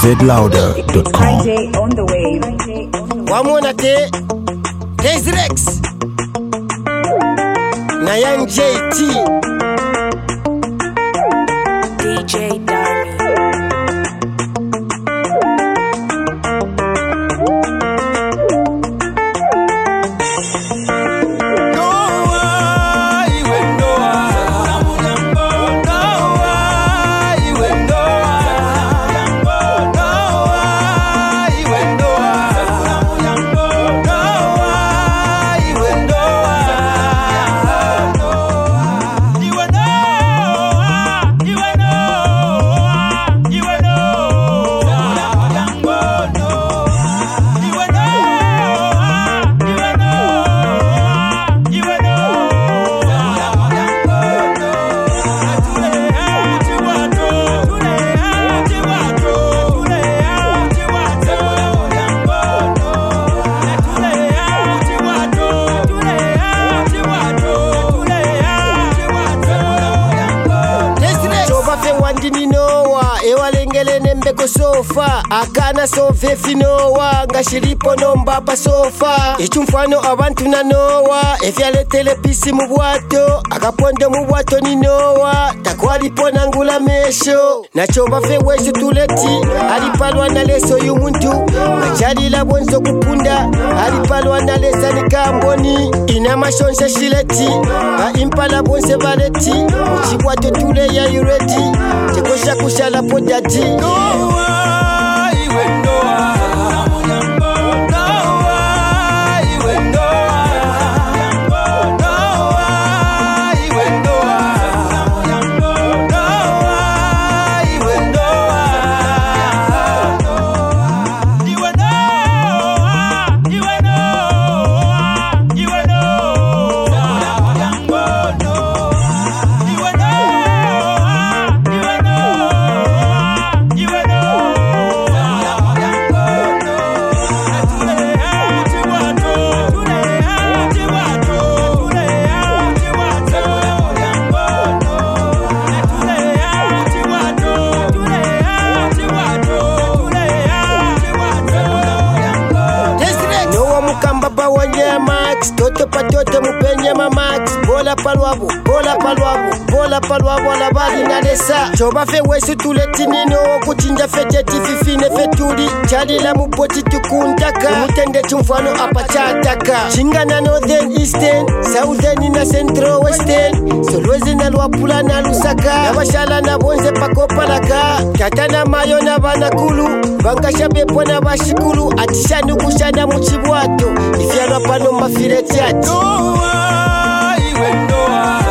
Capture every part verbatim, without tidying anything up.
zlouder dot com. Wamona te Desrex na Young J T D J Darby. Ewalengele nembeko sofa akana sove finowa ngashiripo nomba pa sofa ichumfano abantu na nowa efyaletele pisi mu bwato akaponde mu bwato ni nowa takwalipo nangula mesho nacho bafe wesu tuleti alipalwa na leso yumuntu machalila bonzo kupunda alipalwa na lesa ni kamboni ina mashonsha shileti ba impala bonse baleti uchibwato tule ya yureti tekosha kushala podati noa iwe noa Max toto patoto mupenye ma Max bola palwabo bola palwabo bola palwabo la bali na desa choba fe wesu tuletinino kuchinja fete tififine fetuli chali la mupoti tukuntaka mutende chumfano apachataka chingana northern eastern southern na central western solwezi na lwapula na lusaka na bashala na bonze pakopalaka katana mayo na banakulu bankasha bepo na bashikulu atishanu kushana muchibwato ifyalwa pano mafireti ati noa iwe noa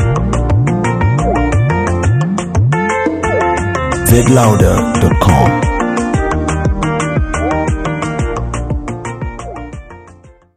zlouder dot com.